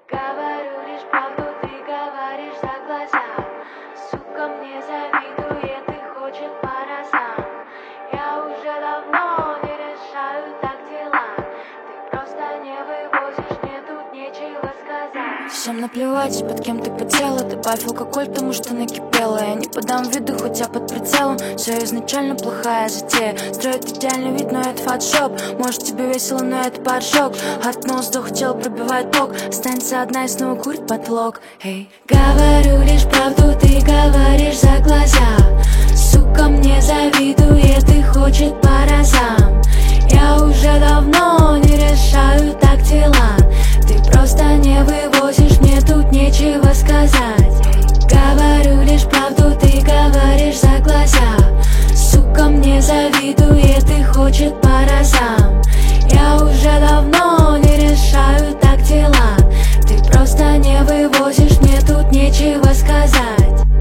Говорю лишь правду, ты говоришь за глаза. Сука, мне завидует и хочет по разам. Я уже давно не решаю так дела. Ты просто не вывозишь, мне тут нечего сказать. Всем наплевать, под кем ты потела. Добавь алкоголь тому, что накипело. Я не подам виду, хотя под прицелом. Все изначально плохая затея. Строит идеальный вид, но это фотошоп. Может тебе весело, но это поджог. От носа хотел пробивает ток. Останется одна и снова курит потолок. Эй, говорю лишь правду, ты говоришь за глаза. Сука, мне завидует и хочет по разам. Я уже давно не решаю так дела. Ты просто не вывозишь, мне тут нечего сказать. Говорю лишь правду, ты говоришь за глаза. Сука, мне завидует и хочет по разам. Я уже давно не решаю так дела. Ты просто не вывозишь, мне тут нечего сказать.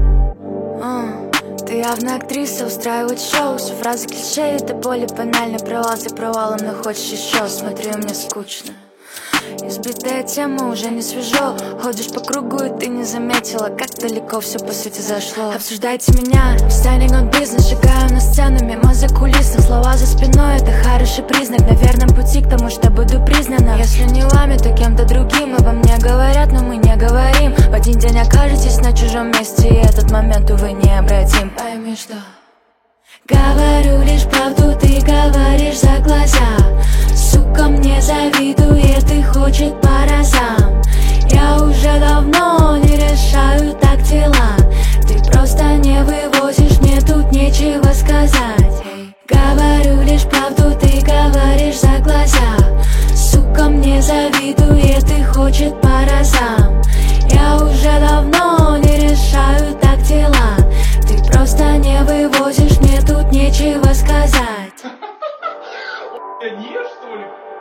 Ты явно актриса, устраивает шоу. Все фразы клише, это более банально. Провал за провалом, но хочешь еще. Смотри, мне скучно. Избитая тема, уже не свежо. Ходишь по кругу, и ты не заметила, как далеко все по сути зашло. Обсуждайте меня, standing on business. Шагаю на сцену, мимо закулисных. Слова за спиной, это хороший признак. На верном пути к тому, что буду признана. Если не вами, то кем-то другим. Обо мне говорят, но мы не говорим. В один день окажетесь на чужом месте, и этот момент, увы, необратим. Пойми, что говорю лишь правду, ты говоришь за глаза. Сука, мне завидует и хочет по разам. Я уже давно не решаю так дела. Ты просто не вывозишь, мне тут нечего сказать. Говорю лишь правду, ты говоришь за глаза. Сука, мне завидует и хочет по разам. Я уже давно не решаю так дела. Ты просто не вывозишь, мне тут нечего сказать. Нет, что ли?